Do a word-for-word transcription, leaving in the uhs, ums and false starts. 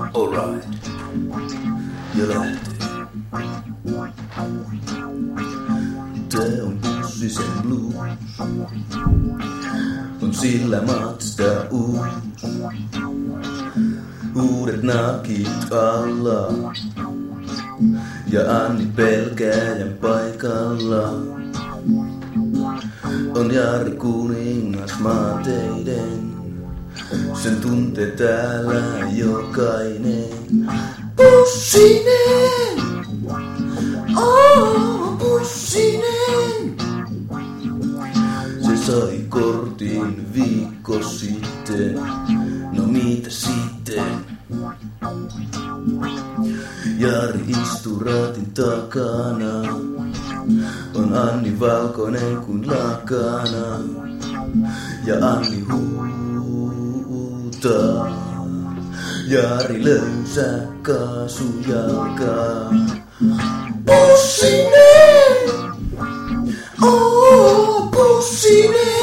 Alright. Ja lähtee. Tää on Pussisen blues. On sillä Mazda uus. Uudet nakit alla. Ja Anni pelkääjän paikalla. On Jari kuningas maanteiden. Sen tuntee täällä jokainen. Pussinen! Oh, Pussinen! Se sai kortin viikko sitten. No mitä sitten? Jari istuu raatin takana. On Anni valkoinen kuin lakana. Ja Anni huutaa. Jari löysää kaasujalkaa. Pussinen! Oh, Pussinen!